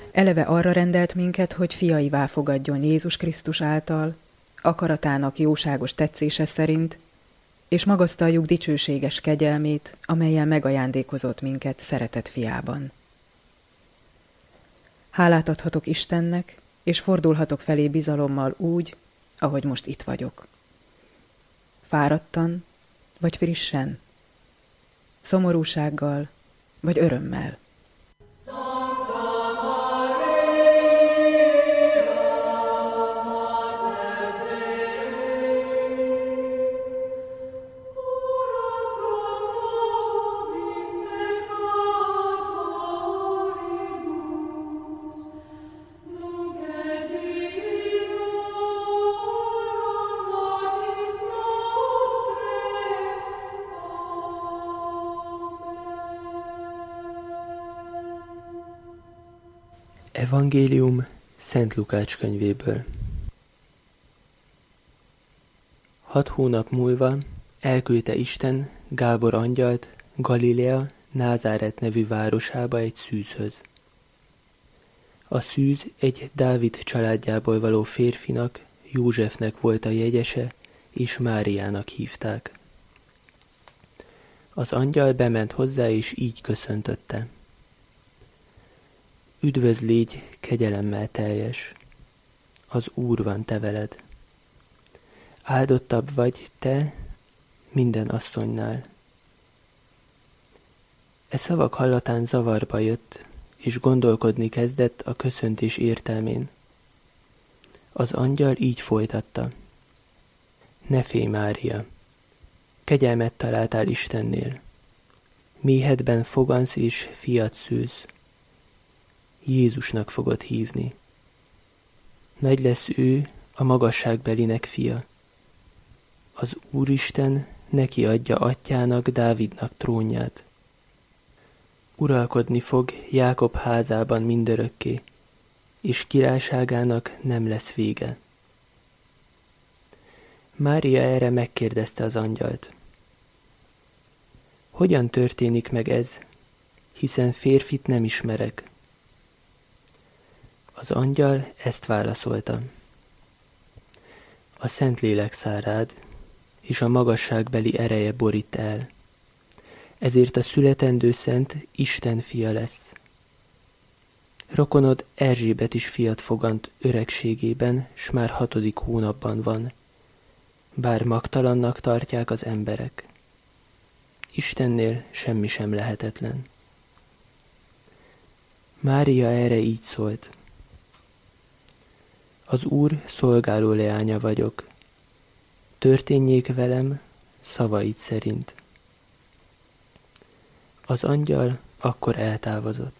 Eleve arra rendelt minket, hogy fiaivá fogadjon Jézus Krisztus által, akaratának jóságos tetszése szerint, és magasztaljuk dicsőséges kegyelmét, amellyel megajándékozott minket szeretett fiában. Hálát adhatok Istennek, és fordulhatok felé bizalommal úgy, ahogy most itt vagyok. Fáradtan, vagy frissen, szomorúsággal, vagy örömmel. Evangélium Szent Lukács könyvéből. 6 hónap múlva elküldte Isten Gábor angyalt Galilea Názáret nevű városába egy szűzhöz. A szűz egy Dávid családjából való férfinak, Józsefnek volt a jegyese, és Máriának hívták. Az angyal bement hozzá, és így köszöntötte. Üdvözl légy, kegyelemmel teljes, az Úr van te veled. Áldottabb vagy te minden asszonynál. E szavak hallatán zavarba jött, és gondolkodni kezdett a köszöntés értelmén. Az angyal így folytatta. Ne félj, Mária, kegyelmet találtál Istennél. Méhedben fogansz és fiat szülsz. Jézusnak fogod hívni. Nagy lesz ő, a magasságbelinek fia. Az Úristen neki adja atyának, Dávidnak trónját. Uralkodni fog Jákob házában mindörökké, és királyságának nem lesz vége. Mária erre megkérdezte az angyalt. Hogyan történik meg ez, hiszen férfit nem ismerek? Az angyal ezt válaszolta. A Szentlélek száll rád, és a magasságbeli ereje borít el. Ezért a születendő szent Isten fia lesz. Rokonod Erzsébet is fiat fogant öregségében, s már 6. hónapban van, bár magtalannak tartják az emberek. Istennél semmi sem lehetetlen. Mária erre így szólt. Az Úr szolgáló leánya vagyok. Történjék velem szavaid szerint. Az angyal akkor eltávozott.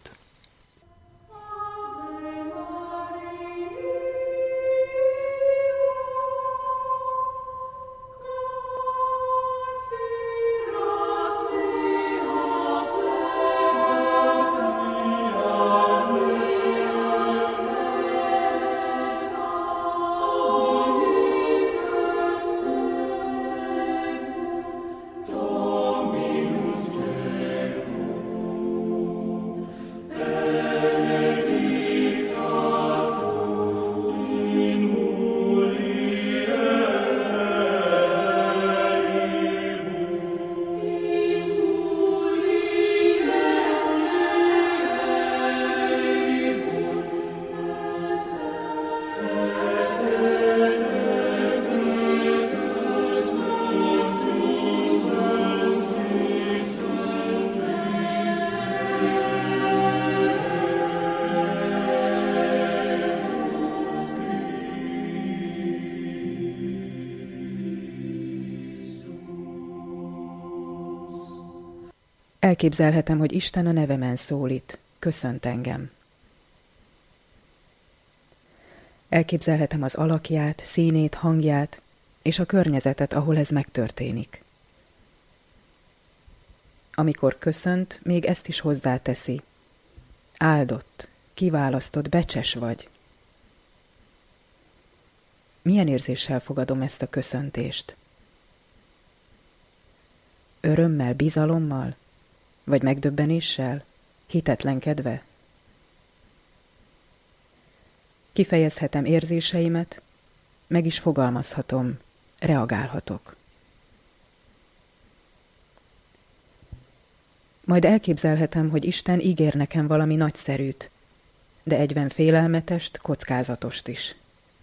Elképzelhetem, hogy Isten a nevemen szólít, köszönt engem. Elképzelhetem az alakját, színét, hangját, és a környezetet, ahol ez megtörténik. Amikor köszönt, még ezt is hozzáteszi. Áldott, kiválasztott, becses vagy. Milyen érzéssel fogadom ezt a köszöntést? Örömmel, bizalommal? Vagy megdöbbenéssel? Hitetlenkedve? Kifejezhetem érzéseimet, meg is fogalmazhatom, reagálhatok. Majd elképzelhetem, hogy Isten ígér nekem valami nagyszerűt, de egyben félelmetest, kockázatost is.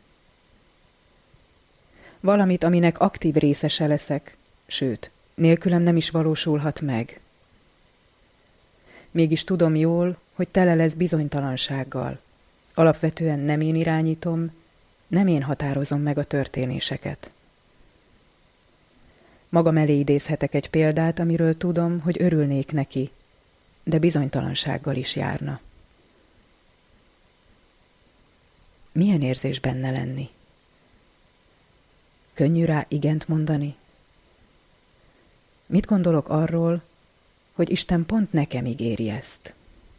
Valamit, aminek aktív részese leszek, sőt, nélkülem nem is valósulhat meg. Mégis tudom jól, hogy tele lesz bizonytalansággal. Alapvetően nem én irányítom, nem én határozom meg a történéseket. Magam elé idézhetek egy példát, amiről tudom, hogy örülnék neki, de bizonytalansággal is járna. Milyen érzés benne lenni? Könnyű rá igent mondani? Mit gondolok arról, hogy Isten pont nekem ígéri ezt?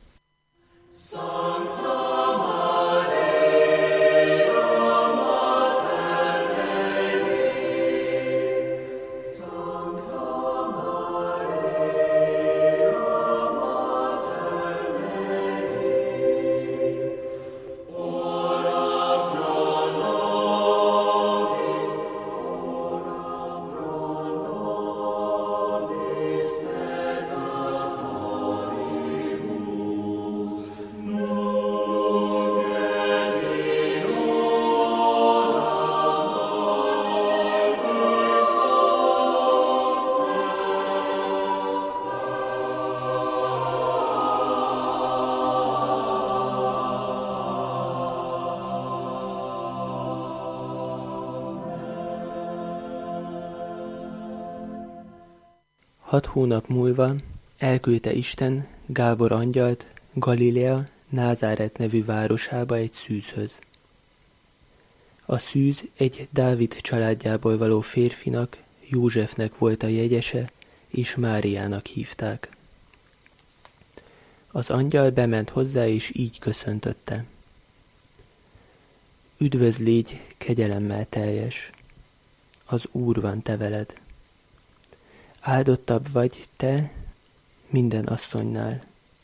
Hat hónap múlva elküldte Isten Gábor angyalt Galilea Názáret nevű városába egy szűzhöz. A szűz egy Dávid családjából való férfinak, Józsefnek volt a jegyese, és Máriának hívták. Az angyal bement hozzá, és így köszöntötte. Üdvözl légy, kegyelemmel teljes, az Úr van te veled. Áldottabb vagy te minden asszonynál.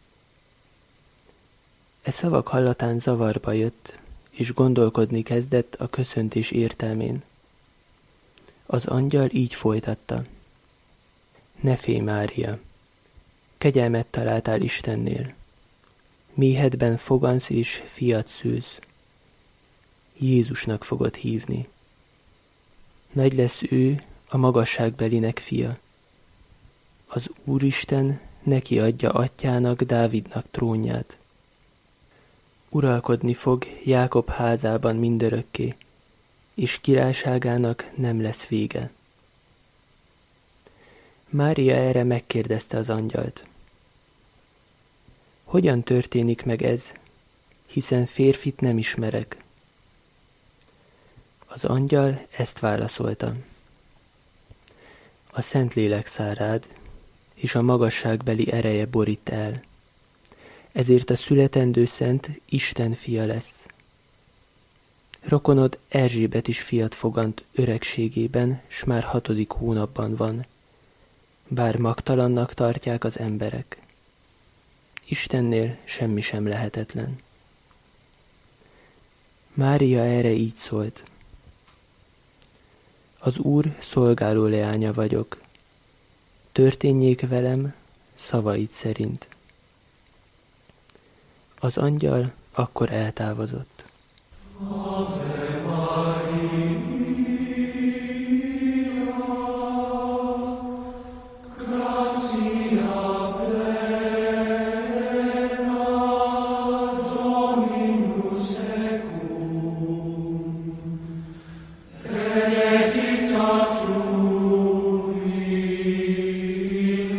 E szavak hallatán zavarba jött, és gondolkodni kezdett a köszöntés értelmén. Az angyal így folytatta. Ne félj, Mária, kegyelmet találtál Istennél. Méhedben fogansz és fiat szülsz. Jézusnak fogod hívni. Nagy lesz ő, a magasságbelinek fia. Az Úristen neki adja atyának, Dávidnak trónját. Uralkodni fog Jákob házában mindörökké, és királyságának nem lesz vége. Mária erre megkérdezte az angyalt. Hogyan történik meg ez, hiszen férfit nem ismerek? Az angyal ezt válaszolta. A Szentlélek száll rád, és a magasságbeli ereje borít el. Ezért a születendő szent Isten fia lesz. Rokonod Erzsébet is fiat fogant öregségében, s már 6. hónapban van, bár magtalannak tartják az emberek. Istennél semmi sem lehetetlen. Mária erre így szólt. Az Úr szolgáló leánya vagyok. Történjék velem szavaid szerint. Az angyal akkor eltávozott. Ave Maria, gratia plena, Dominus tecum, benedicta tu in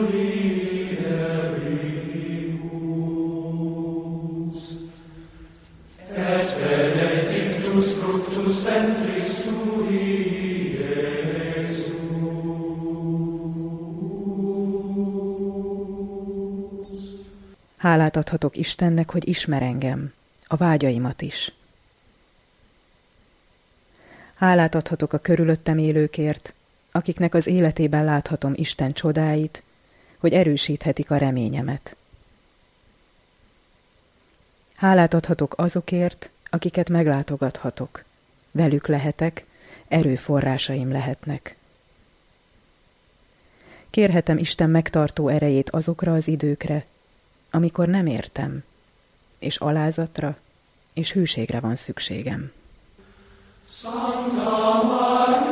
mulieribus, et benedictus fructus ventris tui, Iesus. Hálát adhatok Istennek, hogy ismer engem, a vágyaimat is. Hálát adhatok a körülöttem élőkért, akiknek az életében láthatom Isten csodáit, hogy erősíthetik a reményemet. Hálát adhatok azokért, akiket meglátogathatok. Velük lehetek, erőforrásaim lehetnek. Kérhetem Isten megtartó erejét azokra az időkre, amikor nem értem, és alázatra és hűségre van szükségem. Santa Maria,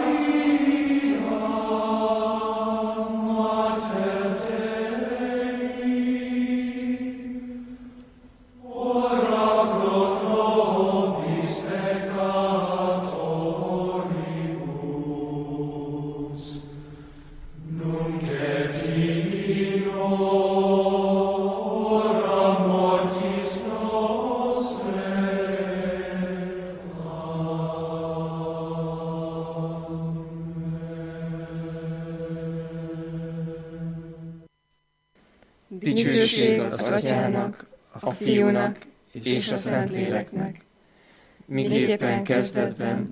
Mater Dei, ora pro nobis peccatoribus, nunc et in hora mortis nostrae. Dicsőség az Atyának, a Fiúnak és a Szentléleknek, miképpen kezdetben,